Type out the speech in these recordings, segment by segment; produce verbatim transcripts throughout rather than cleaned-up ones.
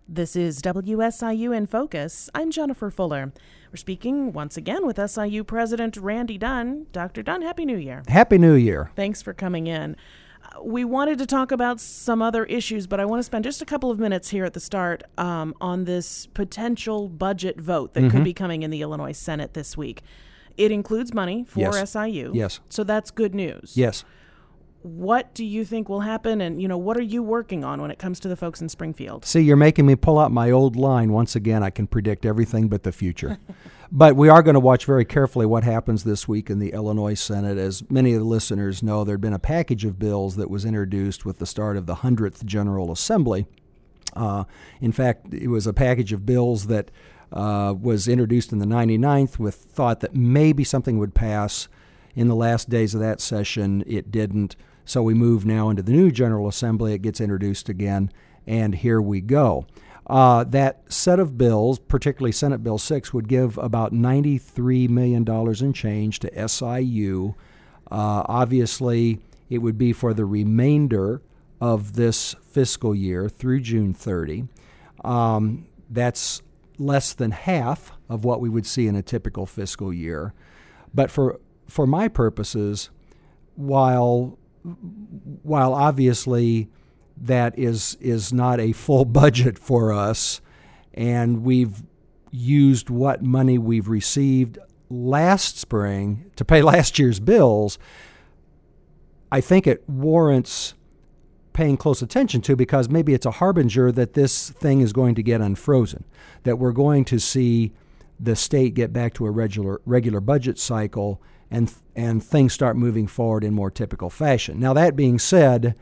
This is W S I U in Focus. I'm Jennifer Fuller. We're speaking once again with S I U President Randy Dunn. Doctor Dunn, Happy New Year. Happy New Year. Thanks for coming in. Uh, we wanted to talk about some other issues, but I want to spend just a couple of minutes here at the start um, on this potential budget vote that mm-hmm. could be coming in the Illinois Senate this week. It includes money for yes. S I U. Yes. So that's good news. Yes. What do you think will happen, and, you know, what are you working on when it comes to the folks in Springfield? See, you're making me pull out my old line. Once again, I can predict everything but the future. But we are going to watch very carefully what happens this week in the Illinois Senate. As many of the listeners know, there had been a package of bills that was introduced with the start of the hundredth General Assembly. Uh, in fact, it was a package of bills that uh, was introduced in the ninety-ninth with thought that maybe something would pass. In the last days of that session, it didn't. So we move now into the new General Assembly. It gets introduced again, and here we go. Uh, that set of bills, particularly Senate Bill six, would give about ninety-three million dollars in change to S I U. Uh, obviously, it would be for the remainder of this fiscal year through June thirtieth. Um, that's less than half of what we would see in a typical fiscal year. But for for my purposes, while While obviously that is is not a full budget for us, and we've used what money we've received last spring to pay last year's bills, I think it warrants paying close attention to, because maybe it's a harbinger that this thing is going to get unfrozen, that we're going to see the state get back to a regular regular budget cycle and and things start moving forward in more typical fashion. Now, that being said,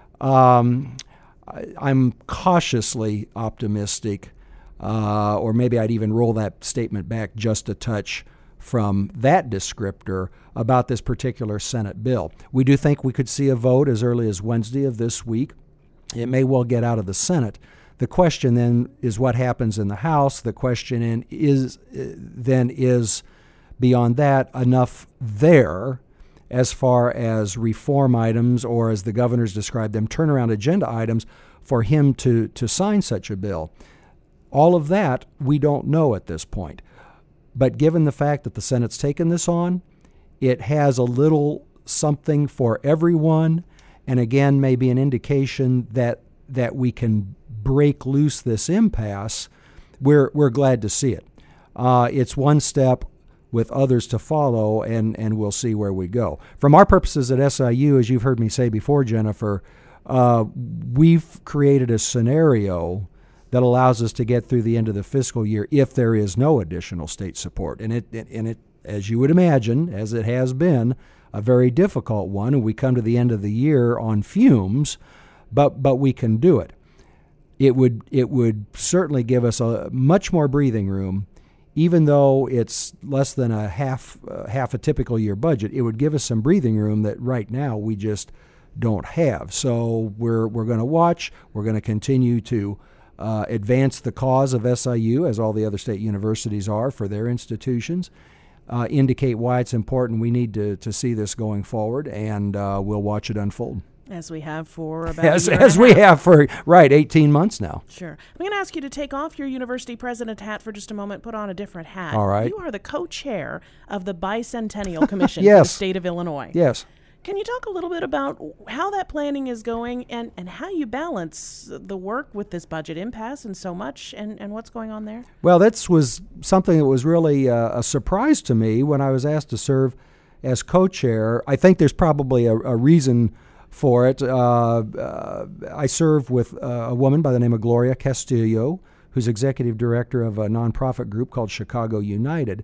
um, I, I'm cautiously optimistic, uh, or maybe I'd even roll that statement back just a touch from that descriptor about this particular Senate bill. We do think we could see a vote as early as Wednesday of this week. It may well get out of the Senate. The question then is what happens in the House. The question in is then is, beyond that, enough there as far as reform items, or as the governors described them, turnaround agenda items, for him to, to sign such a bill. All of that we don't know at this point. But given the fact that the Senate's taken this on, it has a little something for everyone, and again, maybe an indication that that we can break loose this impasse. We're, we're glad to see it. Uh, it's one step with others to follow, and, and we'll see where we go. From our purposes at S I U, as you've heard me say before, Jennifer, uh, we've created a scenario that allows us to get through the end of the fiscal year if there is no additional state support. And it, and it, as you would imagine, as it has been, a very difficult one, and we come to the end of the year on fumes, but but we can do it. It would it would certainly give us a much more breathing room. Even though it's less than a half uh, half a typical year budget, it would give us some breathing room that right now we just don't have. So we're we're going to watch. We're going to continue to uh, advance the cause of S I U, as all the other state universities are for their institutions. Uh, indicate why it's important. We need to to see this going forward, and uh, we'll watch it unfold. As we have for about as, a year as we have for, right, eighteen months now. Sure. I'm going to ask you to take off your university president hat for just a moment, put on a different hat. All right. You are the co-chair of the Bicentennial Commission yes. for the state of Illinois. Yes. Can you talk a little bit about how that planning is going, and, and how you balance the work with this budget impasse and so much, and, and what's going on there? Well, that was something that was really uh, a surprise to me when I was asked to serve as co-chair. I think there's probably a, a reason for it. Uh, uh, I serve with uh, a woman by the name of Gloria Castillo, who's executive director of a nonprofit group called Chicago United.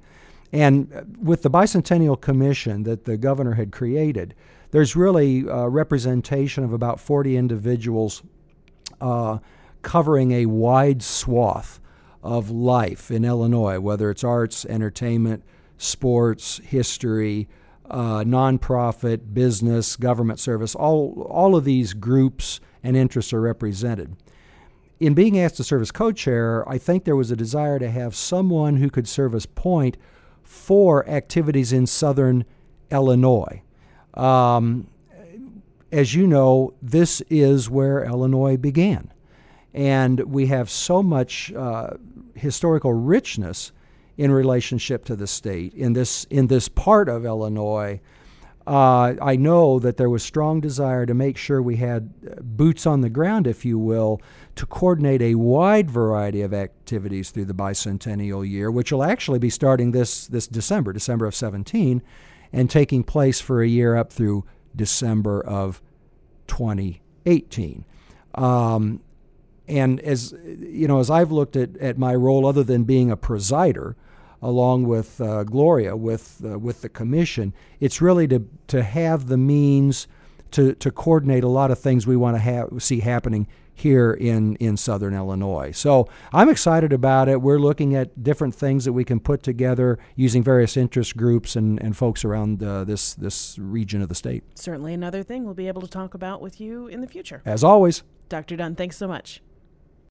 And with the Bicentennial Commission that the governor had created, there's really a representation of about forty individuals uh, covering a wide swath of life in Illinois, whether it's arts, entertainment, sports, history, Uh, nonprofit, business, government service. All all of these groups and interests are represented. In being asked to serve as co-chair, I think there was a desire to have someone who could serve as point for activities in southern Illinois. Um, as you know, this is where Illinois began. And we have so much uh, historical richness in relationship to the state in this in this part of Illinois. Uh, I know that there was strong desire to make sure we had boots on the ground, if you will, to coordinate a wide variety of activities through the bicentennial year, which will actually be starting this this December, December of seventeen, and taking place for a year up through December of twenty eighteen. Um, and as you know, as I've looked at, at my role, other than being a presider, along with uh, Gloria, with uh, with the commission, it's really to to have the means to to coordinate a lot of things we want to have see happening here in, in Southern Illinois. So I'm excited about it. We're looking at different things that we can put together using various interest groups and, and folks around uh, this this region of the state. Certainly another thing we'll be able to talk about with you in the future. As always. Doctor Dunn, thanks so much.